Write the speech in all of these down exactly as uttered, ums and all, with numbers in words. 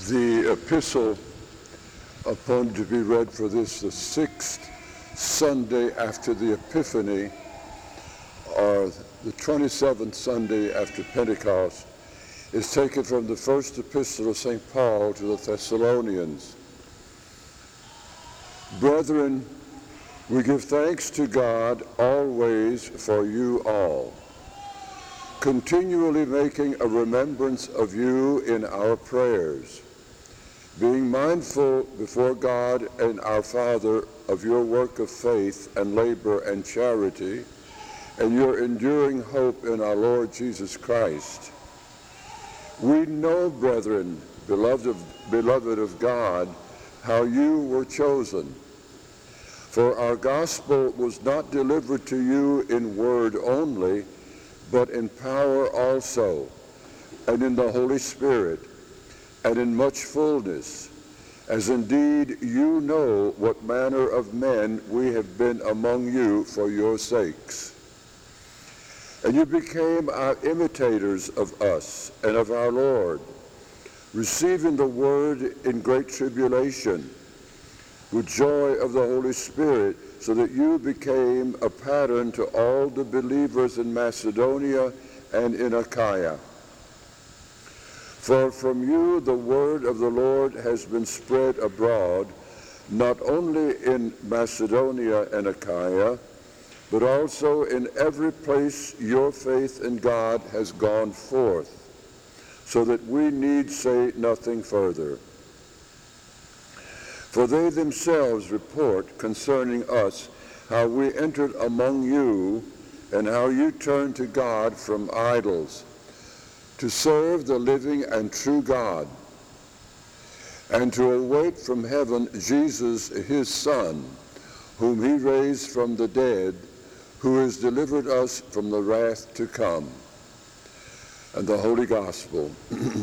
The epistle appointed to be read for this, the sixth Sunday after the Epiphany, or the twenty-seventh Sunday after Pentecost, is taken from the first epistle of Saint Paul to the Thessalonians. Brethren, we give thanks to God always for you all, continually making a remembrance of you in our prayers, being mindful before God and our Father of your work of faith and labor and charity, and your enduring hope in our Lord Jesus Christ. We know, brethren, beloved of, beloved of God, how you were chosen. For our gospel was not delivered to you in word only, but in power also, and in the Holy Spirit, and in much fullness, as indeed you know what manner of men we have been among you for your sakes. And you became our imitators of us and of our Lord, receiving the word in great tribulation, with joy of the Holy Spirit, so that you became a pattern to all the believers in Macedonia and in Achaia. For from you the word of the Lord has been spread abroad, not only in Macedonia and Achaia, but also in every place your faith in God has gone forth, so that we need say nothing further. For they themselves report concerning us how we entered among you and how you turned to God from idols to serve the living and true God, and to await from heaven Jesus, his Son, whom he raised from the dead, who has delivered us from the wrath to come. And the Holy Gospel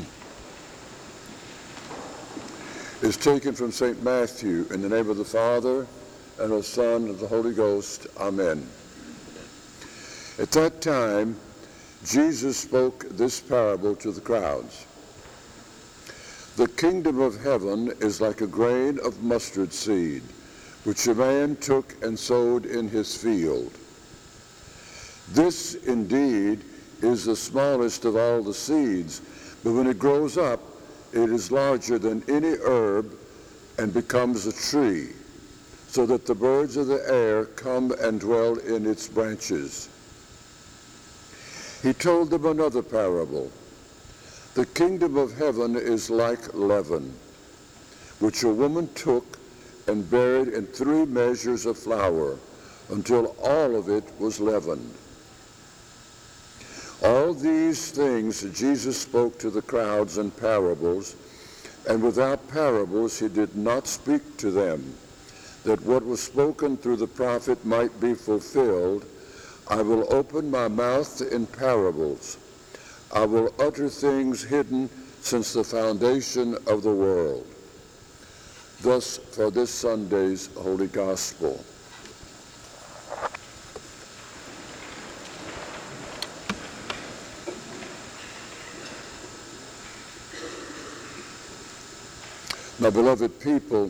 is taken from Saint Matthew. In the name of the Father, and of the Son, and of the Holy Ghost. Amen. At that time, Jesus spoke this parable to the crowds. The kingdom of heaven is like a grain of mustard seed, which a man took and sowed in his field. This, indeed, is the smallest of all the seeds, but when it grows up, it is larger than any herb and becomes a tree, so that the birds of the air come and dwell in its branches. He told them another parable. The kingdom of heaven is like leaven, which a woman took and buried in three measures of flour, until all of it was leavened. All these things Jesus spoke to the crowds in parables, and without parables he did not speak to them, that what was spoken through the prophet might be fulfilled. I will open my mouth in parables. I will utter things hidden since the foundation of the world. Thus for this Sunday's Holy Gospel. Now, beloved people,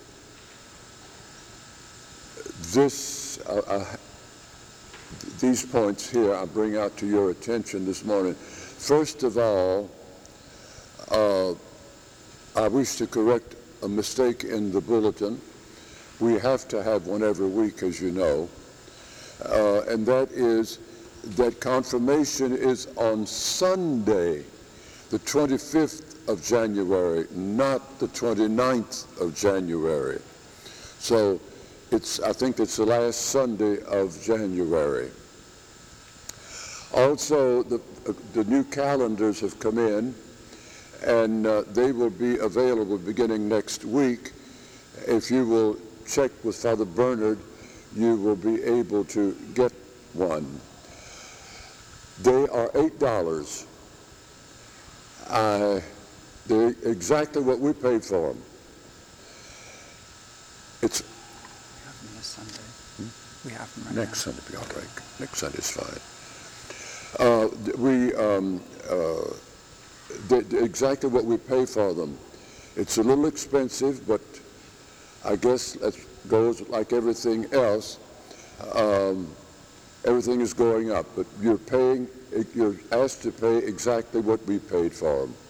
this, uh, uh, these points here I bring out to your attention this morning. First of all, uh, I wish to correct a mistake in the bulletin. We have to have one every week, as you know, uh, and that is that confirmation is on Sunday, the twenty-fifth of January, not the twenty-ninth of January. So it's, I think it's the last Sunday of January. Also, the, uh, the new calendars have come in, and uh, they will be available beginning next week. If you will check with Father Bernard, you will be able to get one. They are eight dollars. Uh, They're exactly what we paid for them. It's We have them this Sunday. Hmm? We have them right next now. Sunday, be all right. Next Sunday is fine. Uh, we um, uh, the, the, exactly what we pay for them. It's a little expensive, but I guess it goes like everything else. Um, everything is going up, but you're paying, you're asked to pay exactly what we paid for them.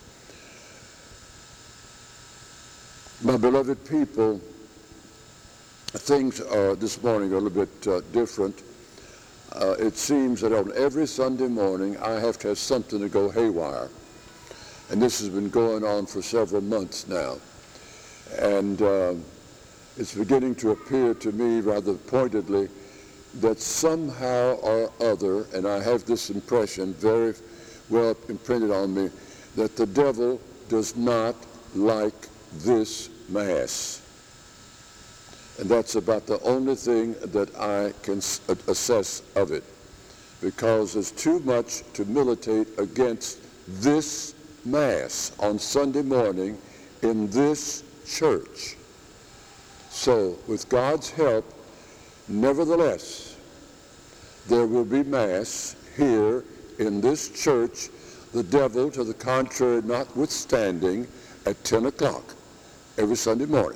My beloved people, things are this morning are a little bit uh, different. Uh, it seems that on every Sunday morning I have to have something to go haywire. And this has been going on for several months now. And uh, it's beginning to appear to me rather pointedly that somehow or other, and I have this impression very well imprinted on me, that the devil does not like this Mass. And that's about the only thing that I can assess of it, because there's too much to militate against this Mass on Sunday morning in this church. So, with God's help, nevertheless, there will be Mass here in this church, the devil, to the contrary notwithstanding, at ten o'clock every Sunday morning.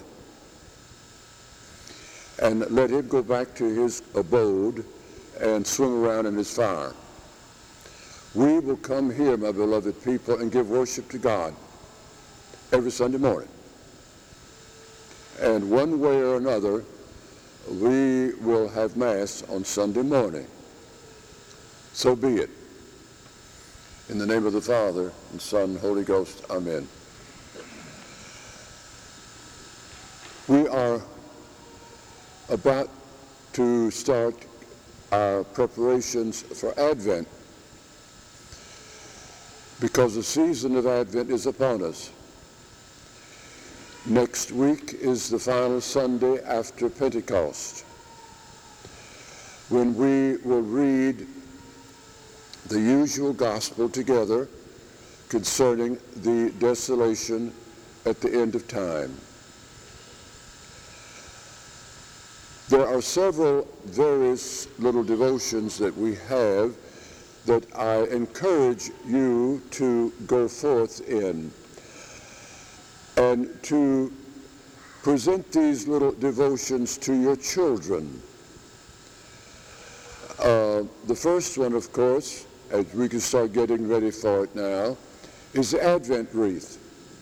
And let him go back to his abode and swim around in his fire. We will come here, my beloved people, and give worship to God every Sunday morning. And one way or another, we will have Mass on Sunday morning. So be it. In the name of the Father, and Son, and Holy Ghost, amen. We are about to start our preparations for Advent, because the season of Advent is upon us. Next week is the final Sunday after Pentecost, when we will read the usual gospel together concerning the desolation at the end of time. There are several various little devotions that we have that I encourage you to go forth in, and to present these little devotions to your children. Uh, the first one, of course, as we can start getting ready for it now, is the Advent wreath.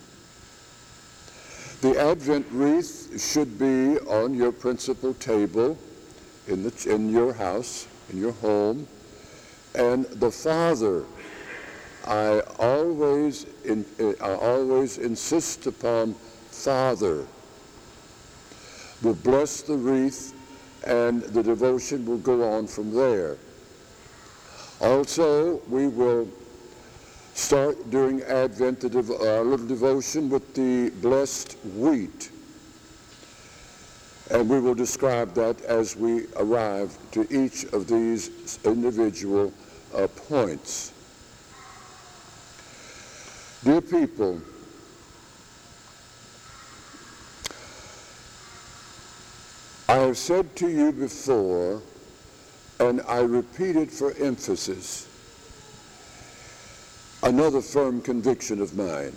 The Advent wreath should be on your principal table in, the, in your house, in your home. And the Father, I always, in, I always insist upon Father, will bless the wreath, and the devotion will go on from there. Also, we will start during Advent the dev- our little devotion with the blessed wheat. And we will describe that as we arrive to each of these individual uh, points. Dear people, I have said to you before, and I repeat it for emphasis, another firm conviction of mine,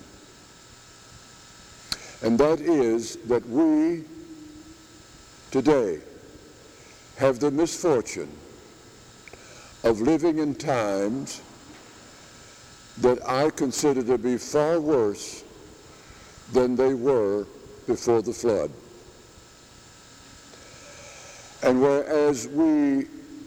and that is that we today have the misfortune of living in times that I consider to be far worse than they were before the flood. And whereas we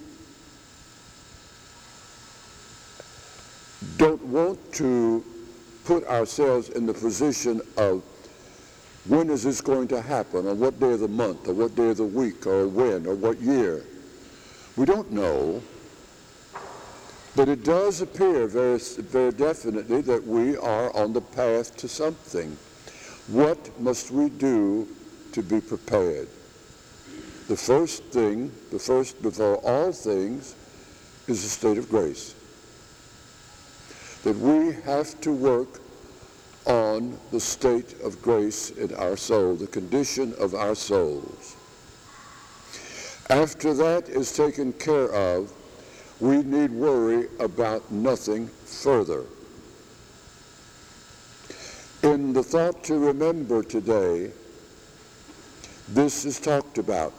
don't want to put ourselves in the position of when is this going to happen, on what day of the month, or what day of the week, or when, or what year, we don't know. But it does appear very, very definitely that we are on the path to something. What must we do to be prepared? The first thing, the first before all things, is the state of grace. That we have to work on the state of grace in our soul, the condition of our souls. After that is taken care of, we need worry about nothing further. In the thought to remember today, this is talked about.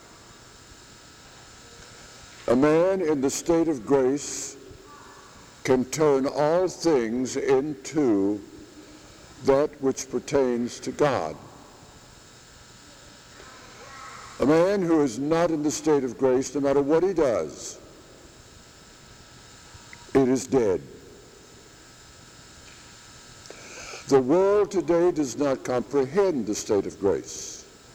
A man in the state of grace can turn all things into that which pertains to God. A man who is not in the state of grace, no matter what he does, it is dead. The world today does not comprehend the state of grace.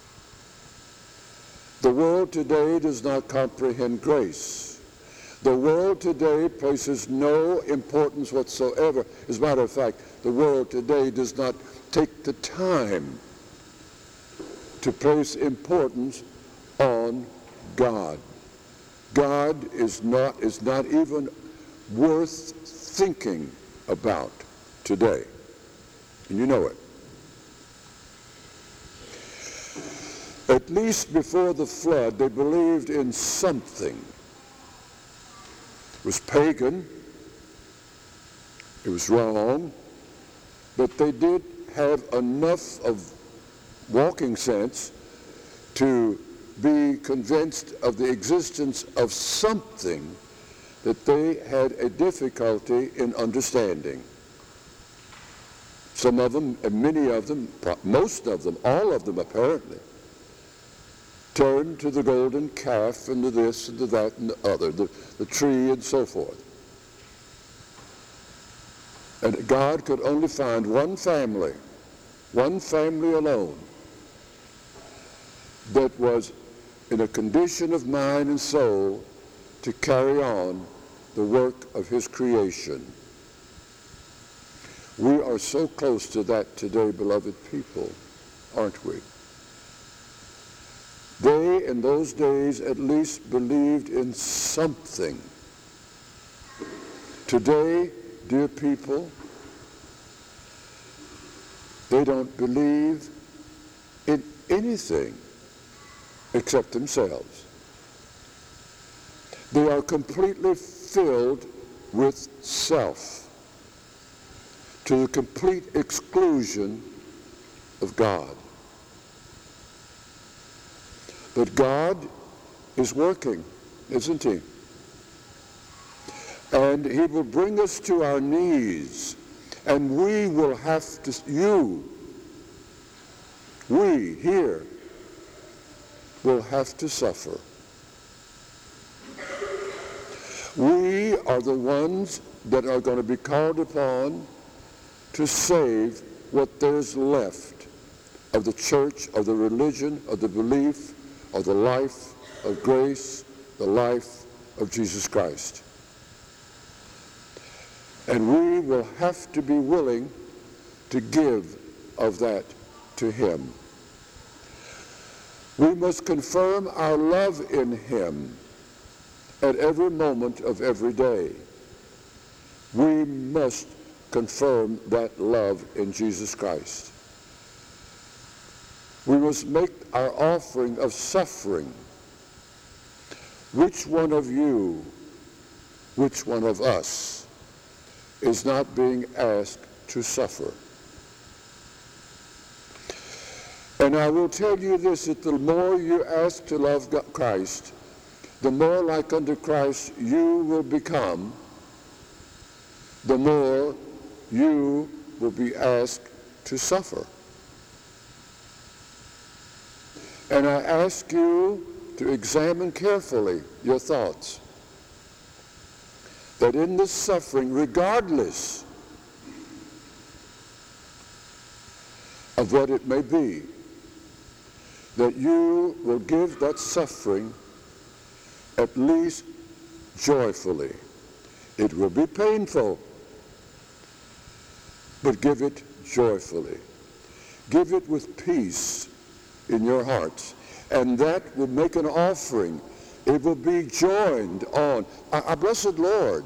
The world today does not comprehend grace. The world today places no importance whatsoever. As a matter of fact, the world today does not take the time to place importance on God. God is not, is not even worth thinking about today. And you know it. At least before the flood, they believed in something. It was pagan. It was wrong. But they did have enough of walking sense to be convinced of the existence of something that they had a difficulty in understanding. Some of them, and many of them, most of them, all of them apparently, turned to the golden calf and to this and to that and the other, the, the tree and so forth. And God could only find one family, one family alone, that was in a condition of mind and soul to carry on the work of his creation. We are so close to that today, beloved people, aren't we? They, in those days, at least believed in something. Today, dear people, they don't believe in anything except themselves. They are completely filled with self, to the complete exclusion of God. But God is working, isn't he? And he will bring us to our knees, and we will have to, you, we here, will have to suffer. We are the ones that are going to be called upon to save what there's left of the church, of the religion, of the belief, of the life of grace, the life of Jesus Christ. And we will have to be willing to give of that to him. We must confirm our love in him at every moment of every day. We must confirm that love in Jesus Christ. We must make our offering of suffering. Which one of you, which one of us, is not being asked to suffer? And I will tell you this, that the more you ask to love God, Christ, the more like unto Christ you will become, the more you will be asked to suffer. And I ask you to examine carefully your thoughts, that in this suffering, regardless of what it may be, that you will give that suffering at least joyfully. It will be painful, but give it joyfully. Give it with peace in your hearts, and that will make an offering. It will be joined on. Our, our blessed Lord,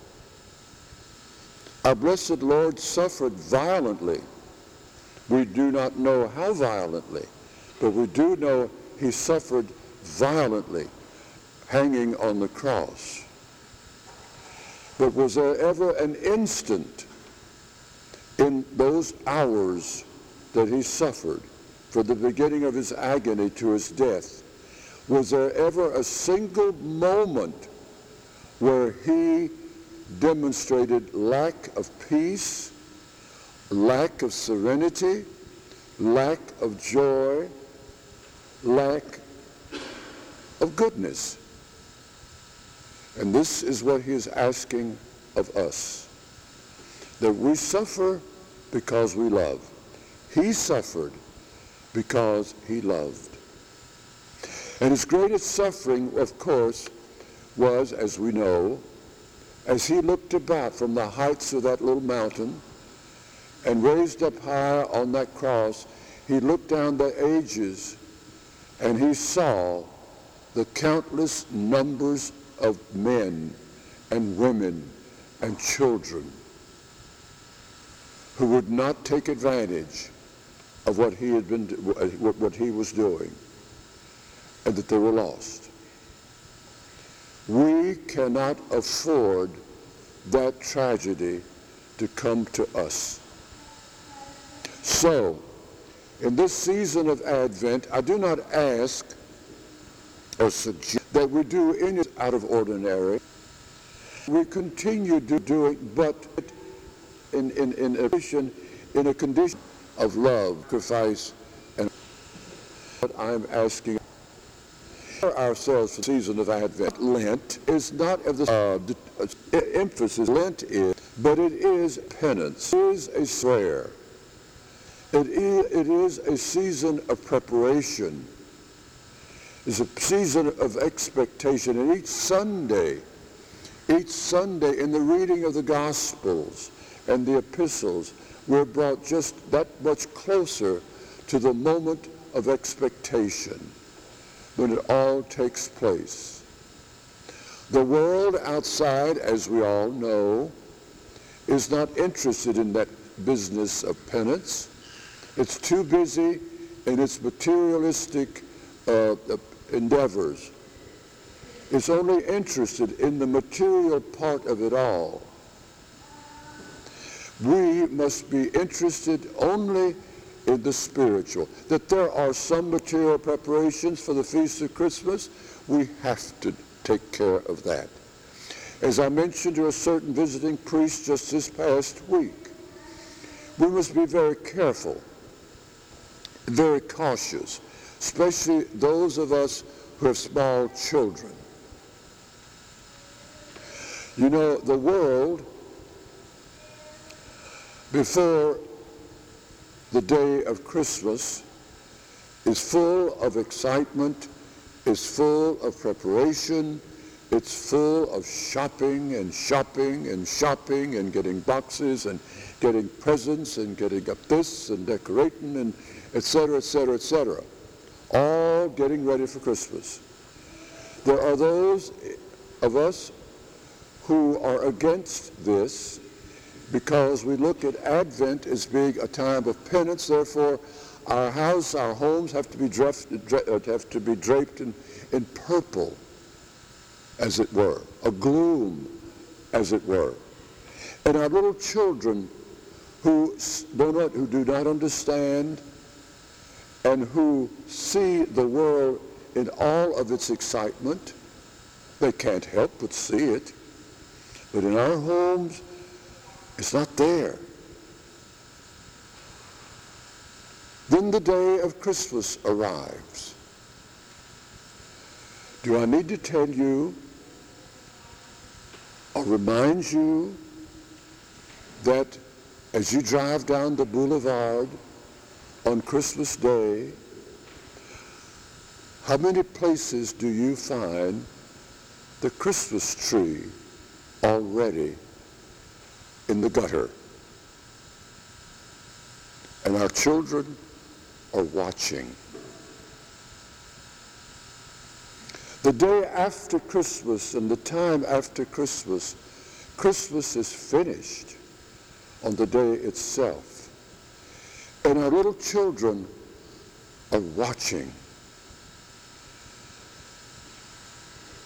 our blessed Lord suffered violently. We do not know how violently, but we do know he suffered violently, hanging on the cross. But was there ever an instant in those hours that he suffered from the beginning of his agony to his death, was there ever a single moment where he demonstrated lack of peace, lack of serenity, lack of joy, lack of goodness? And this is what he is asking of us, that we suffer because we love. He suffered because he loved. And his greatest suffering, of course, was, as we know, as he looked about from the heights of that little mountain and raised up high on that cross, he looked down the ages and he saw the countless numbers of men and women and children who would not take advantage of what he had been, what he was doing, and that they were lost. We cannot afford that tragedy to come to us. So, in this season of Advent, I do not ask or suggest that we do anything out of ordinary. We continue to do it, but in, in, in, addition, in a condition of love, sacrifice, and what I'm asking ourselves for the season of Advent. Lent is not of the uh, uh, emphasis Lent is, but it is penance. It is a prayer. It is, it is a season of preparation. It's a season of expectation. And each Sunday, each Sunday in the reading of the Gospels and the epistles, we're brought just that much closer to the moment of expectation when it all takes place. The world outside, as we all know, is not interested in that business of penance. It's too busy in its materialistic uh, endeavors. It's only interested in the material part of it all. We must be interested only in the spiritual. That there are some material preparations for the Feast of Christmas, we have to take care of that. As I mentioned to a certain visiting priest just this past week, we must be very careful, very cautious, especially those of us who have small children. You know, the world, before the day of Christmas, is full of excitement, is full of preparation, it's full of shopping and shopping and shopping and getting boxes and getting presents and getting up this and decorating and et cetera, et cetera, et cetera. All getting ready for Christmas. There are those of us who are against this because we look at Advent as being a time of penance. Therefore, our house, our homes have to be draped, have to be draped in, in purple, as it were, a gloom, as it were. And our little children who do not, who do not understand and who see the world in all of its excitement, they can't help but see it. But in our homes, it's not there. Then the day of Christmas arrives. Do I need to tell you or remind you that as you drive down the boulevard on Christmas Day, how many places do you find the Christmas tree already in the gutter? And our children are watching. The day after Christmas and the time after Christmas, Christmas is finished on the day itself. And our little children are watching.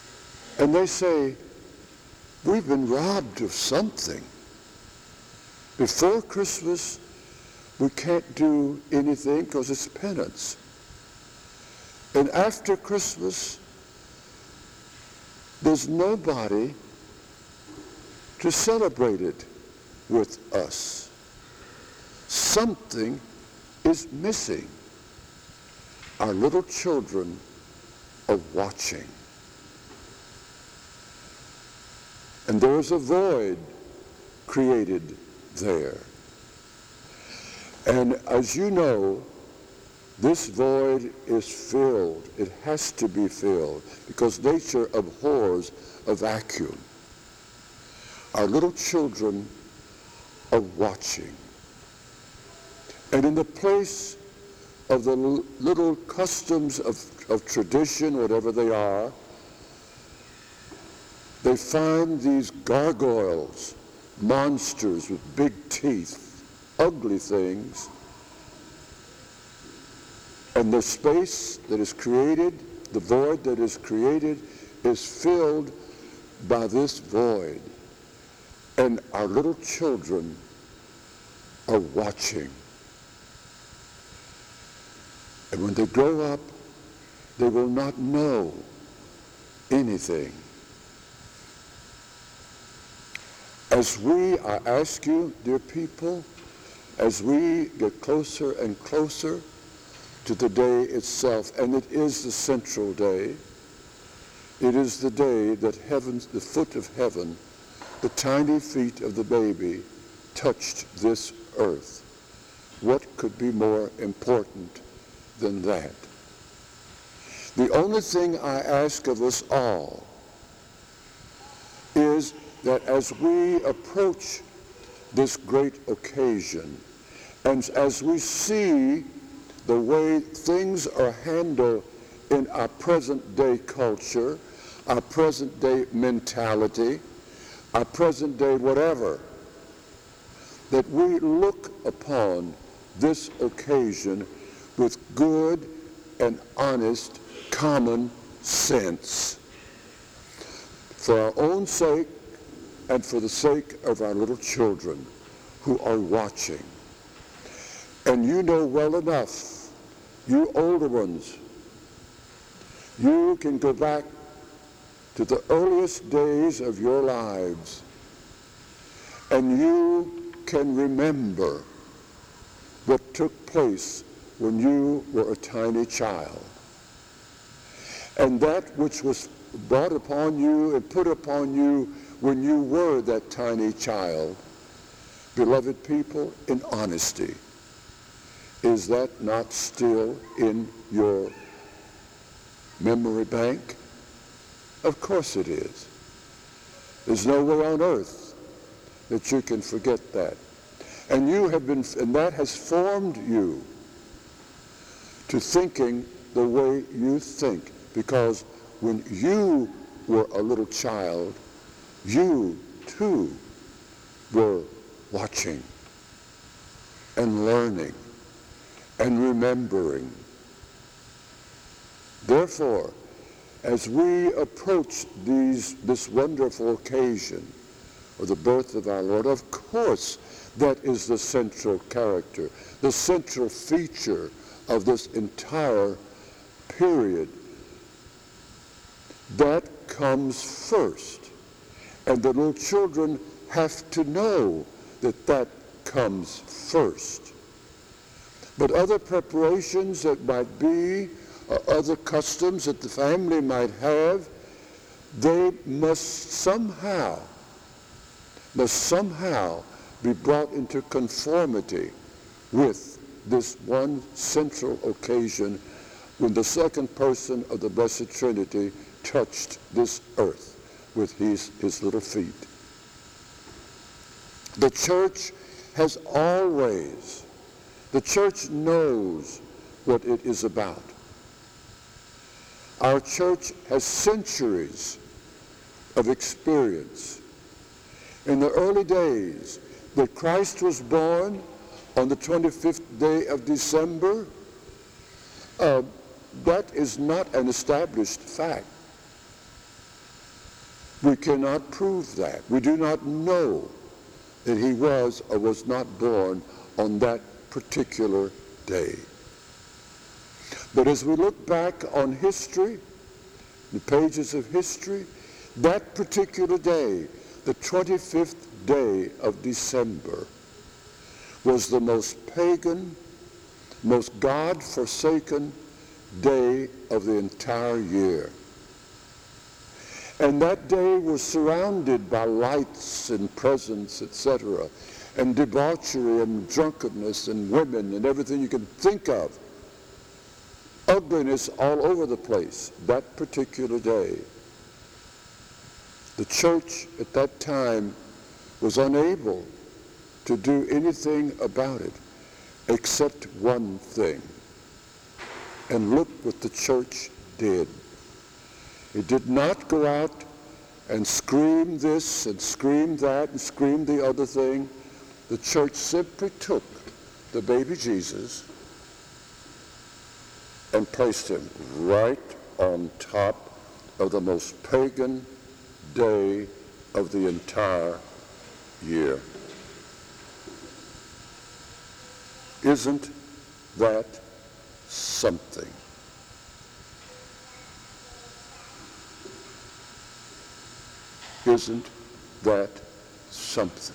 And they say, we've been robbed of something. Before Christmas, we can't do anything because it's penance. And after Christmas, there's nobody to celebrate it with us. Something is missing. Our little children are watching. And there is a void created there. And as you know, this void is filled. It has to be filled because nature abhors a vacuum. Our little children are watching. And in the place of the l- little customs of, of tradition, whatever they are, they find these gargoyles, monsters with big teeth, ugly things. And the space that is created, the void that is created, is filled by this void. And our little children are watching. And when they grow up, they will not know anything. As we, I ask you, dear people, as we get closer and closer to the day itself, and it is the central day, it is the day that heaven, the foot of heaven, the tiny feet of the baby touched this earth. What could be more important than that? The only thing I ask of us all is that as we approach this great occasion, and as we see the way things are handled in our present day culture, our present day mentality, our present day whatever, that we look upon this occasion with good and honest common sense for our own sake and for the sake of our little children who are watching. And you know well enough, you older ones, you can go back to the earliest days of your lives, and you can remember what took place when you were a tiny child. And that which was brought upon you and put upon you when you were that tiny child, beloved people, in honesty, is that not still in your memory bank? Of course it is. There's no way on earth that you can forget that. And you have been, and that has formed you to thinking the way you think. Because when you were a little child, you too were watching and learning and remembering. Therefore, as we approach these, this wonderful occasion of the birth of our Lord, of course, that is the central character, the central feature of this entire period. That comes first. And the little children have to know that that comes first. But other preparations that might be, or other customs that the family might have, they must somehow, must somehow be brought into conformity with this one central occasion when the second person of the Blessed Trinity touched this earth with his, his little feet. The church has always, the church knows what it is about. Our church has centuries of experience. In the early days that Christ was born on the twenty-fifth day of December, uh, that is not an established fact. We cannot prove that. We do not know that he was or was not born on that particular day. But as we look back on history, the pages of history, that particular day, the twenty-fifth day of December, was the most pagan, most God-forsaken day of the entire year. And that day was surrounded by lights and presents, et cetera, and debauchery and drunkenness and women and everything you can think of. Ugliness all over the place that particular day. The church at that time was unable to do anything about it except one thing. And look what the church did. It did not go out and scream this and scream that and scream the other thing. The church simply took the baby Jesus and placed him right on top of the most pagan day of the entire year. Isn't that something? Isn't that something?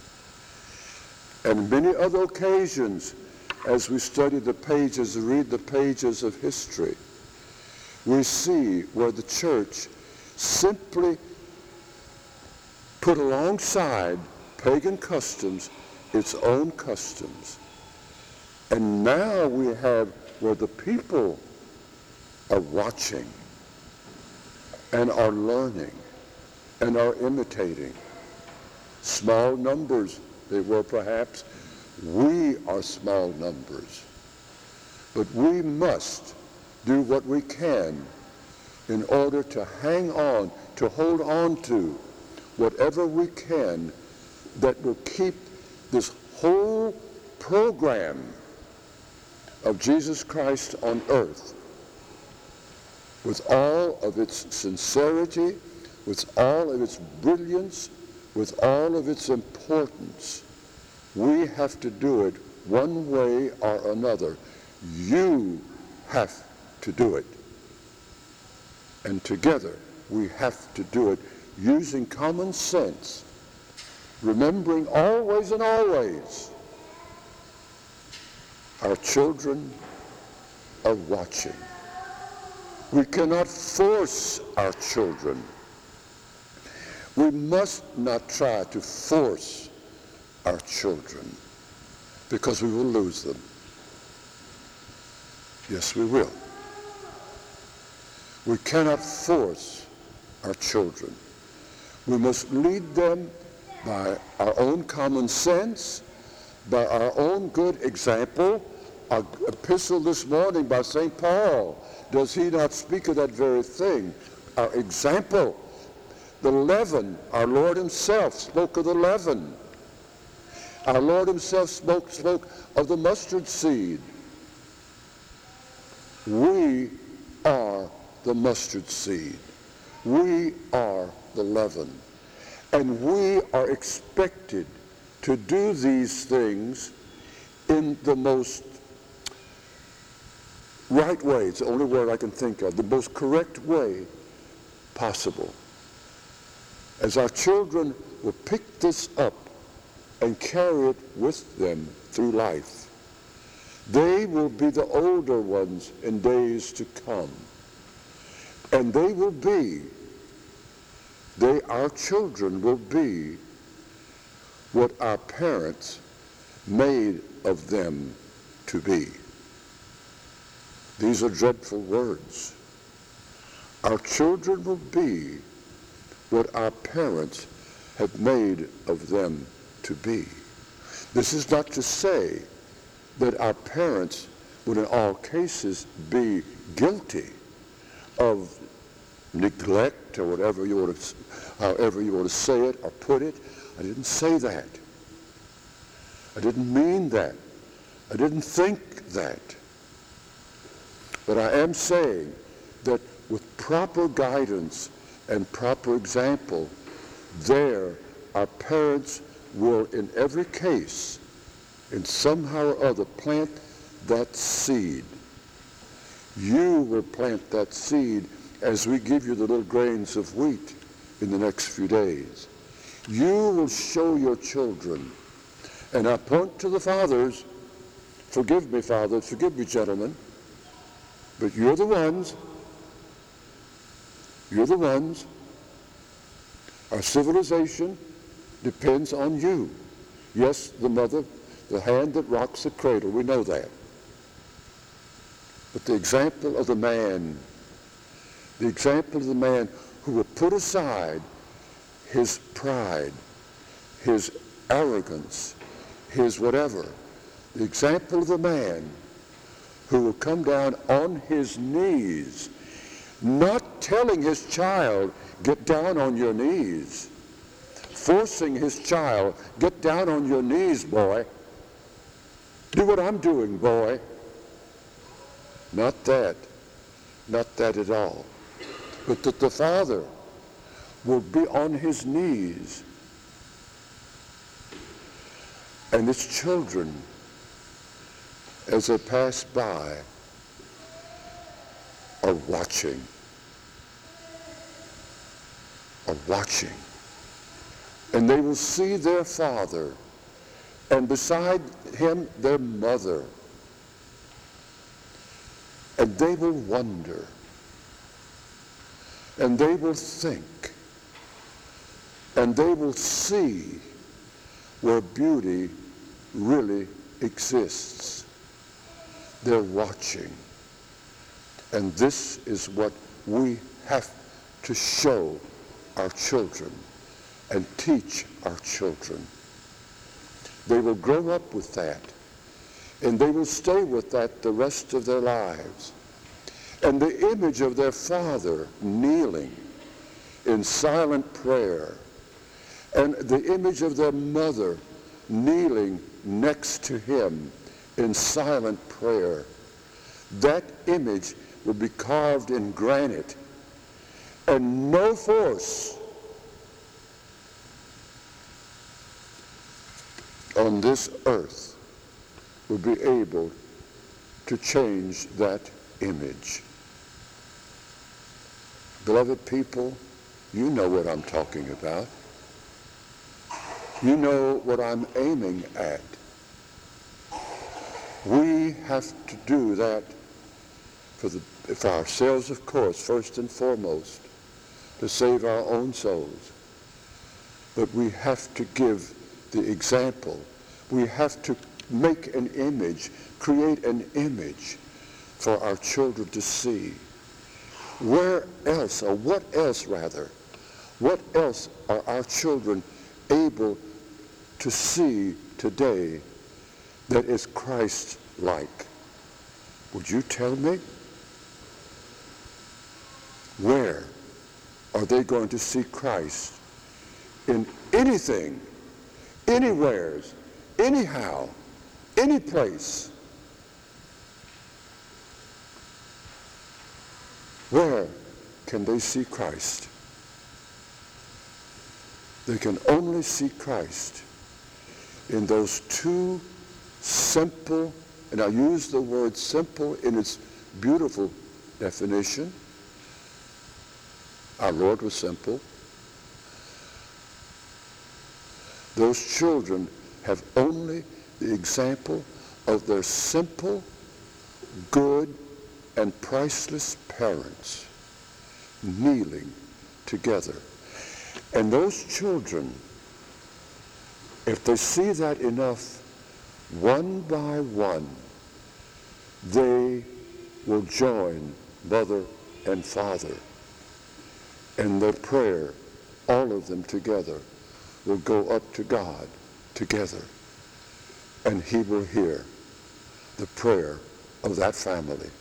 And many other occasions, as we study the pages, read the pages of history, we see where the church simply put alongside pagan customs its own customs. And now we have where the people are watching and are learning and are imitating. Small numbers they were perhaps. We are small numbers. But we must do what we can in order to hang on, to hold on to whatever we can that will keep this whole program of Jesus Christ on earth, with all of its sincerity, with all of its brilliance, with all of its importance. We have to do it one way or another. You have to do it. And together we have to do it using common sense, remembering always and always our children are watching. We cannot force our children. We must not try to force our children because we will lose them. Yes, we will. We cannot force our children. We must lead them by our own common sense, by our own good example. Our epistle this morning by Saint Paul, does he not speak of that very thing? Our example. The leaven, our Lord himself spoke of the leaven. Our Lord himself spoke, spoke of the mustard seed. We are the mustard seed. We are the leaven. And we are expected to do these things in the most right way. It's the only word I can think of. The most correct way possible. As our children will pick this up and carry it with them through life, they will be the older ones in days to come. And they will be, they, our children will be what our parents made of them to be. These are dreadful words. Our children will be what our parents have made of them to be. This is not to say that our parents would in all cases be guilty of neglect or whatever you want to, however you want to say it or put it. I didn't say that. I didn't mean that. I didn't think that. But I am saying that with proper guidance and proper example, there our parents will in every case, in somehow or other, plant that seed. You will plant that seed as we give you the little grains of wheat in the next few days. You will show your children. And I point to the fathers. Forgive me, fathers. Forgive me, gentlemen. But you're the ones. You're the ones. Our civilization depends on you. Yes, the mother, the hand that rocks the cradle, we know that. But the example of the man, the example of the man who will put aside his pride, his arrogance, his whatever, the example of the man who will come down on his knees, not telling his child, get down on your knees, forcing his child, get down on your knees, boy. Do what I'm doing, boy. Not that. Not that at all. But that the father will be on his knees and his children, as they pass by, are watching. Are watching. And they will see their father, and beside him their mother. And they will wonder. And they will think. And they will see where beauty really exists. They're watching. And this is what we have to show our children and teach our children. They will grow up with that. And they will stay with that the rest of their lives. And the image of their father kneeling in silent prayer, and the image of their mother kneeling next to him in silent prayer, that image will be carved in granite, and no force on this earth will be able to change that image. Beloved people, you know what I'm talking about. You know what I'm aiming at. We have to do that for, the, for ourselves, of course, first and foremost, to save our own souls. But we have to give the example. We have to make an image, create an image for our children to see. Where else, or what else rather, what else are our children able to see today that is Christ-like? Would you tell me? Where are they going to see Christ? In anything, anywheres, anyhow, any place. Where can they see Christ? They can only see Christ in those two simple, and I use the word simple in its beautiful definition. Our Lord was simple. Those children have only the example of their simple, good, and priceless parents kneeling together. And those children, if they see that enough, one by one, they will join mother and father. And their prayer, all of them together, will go up to God together. And he will hear the prayer of that family.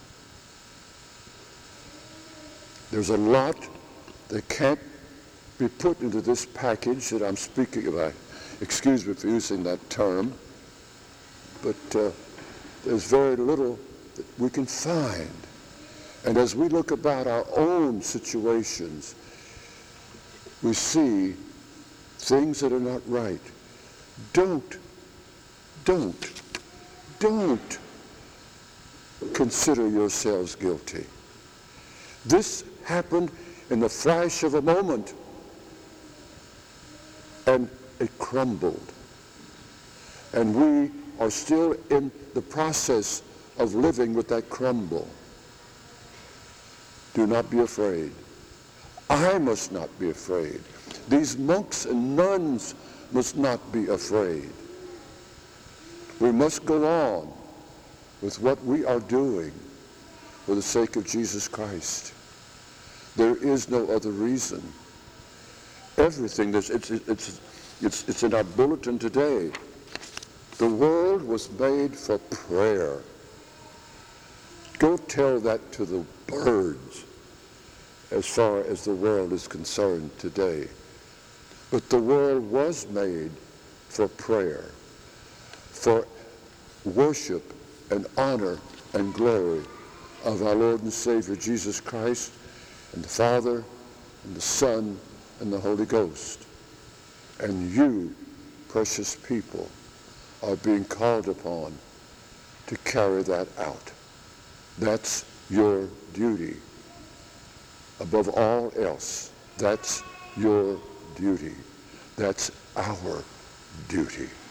There's a lot that can't be put into this package that I'm speaking about. Excuse me for using that term. But uh, there's very little that we can find. And as we look about our own situations, we see things that are not right. Don't, don't, don't consider yourselves guilty. This happened in the flash of a moment, and it crumbled. And we are still in the process of living with that crumble. Do not be afraid. I must not be afraid. These monks and nuns must not be afraid. We must go on with what we are doing for the sake of Jesus Christ. There is no other reason. Everything that's it's it's it's it's in our bulletin today. The world was made for prayer. Go tell that to the birds as far as the world is concerned today. But the world was made for prayer, for worship and honor and glory of our Lord and Savior Jesus Christ, and the Father and the Son and the Holy Ghost. And you, precious people, are being called upon to carry that out. That's your duty. Above all else, that's your duty. That's our duty.